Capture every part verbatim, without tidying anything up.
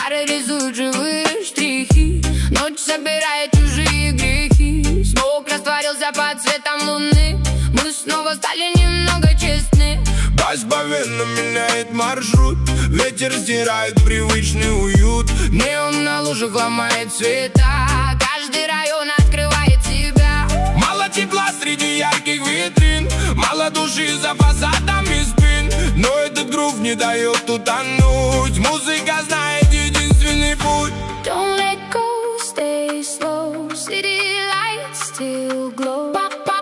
Фары рисуют живые штрихи, ночь собирает чужие грехи. Смог растворился под цветом луны, мы снова стали немного честны. Дождь повинно меняет маршрут, ветер стирает привычный уют. Неон на лужах ломает цвета, каждый район открывает себя. Мало тепла среди ярких витрин, мало души за фасадами спин. Но этот грув не дает утонуть, музыка знает единственный путь. Don't let go, stay slow, city lights still glow.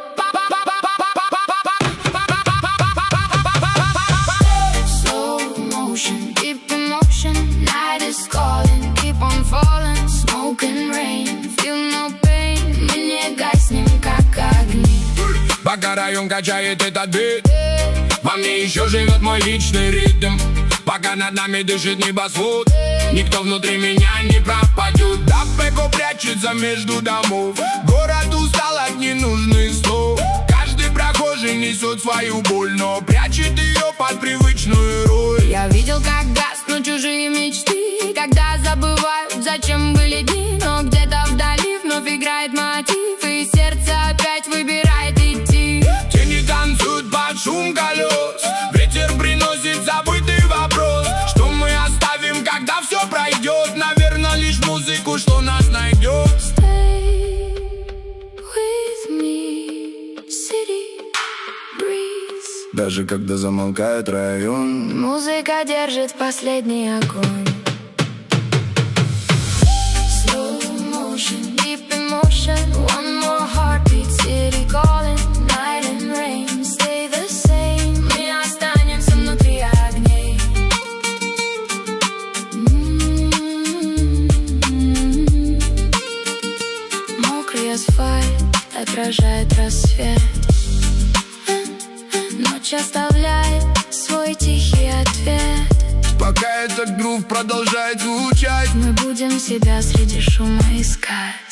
Slow motion, deep emotion, night is calling, keep on falling, smoke and rain, feel no pain, мы не гаснем, как огни. Пока район качает этот бит, во мне еще живет мой личный ритм. Пока над нами дышит небосвод, никто внутри меня не пропадет. Да, эко прячется между домов, город устал от ненужных слов. Каждый прохожий несет свою боль, но прячет ее под привычную роль. Я видел, как гаснут чужие мечты, когда забывают, зачем были дни. Но где-то вдали вновь играет мотив, и сердце опять выбирает идти. Тени танцуют под шум колес, ветер приносит забытый вопрос. Что мы оставим, когда все пройдет? Наверное, лишь музыку, что нас найдет. Stay with me, city breeze. Даже когда замолкает район, Музыка держит последний огонь. Slow motion, deep emotion, one more heartbeat, city calling, night and rain, stay the same. Мы останемся внутри огней. Мокрый асфальт отражает рассвет, ночь оставляет свой тихий ответ. пока этот грув продолжает звучать, Мы будем себя среди шума искать.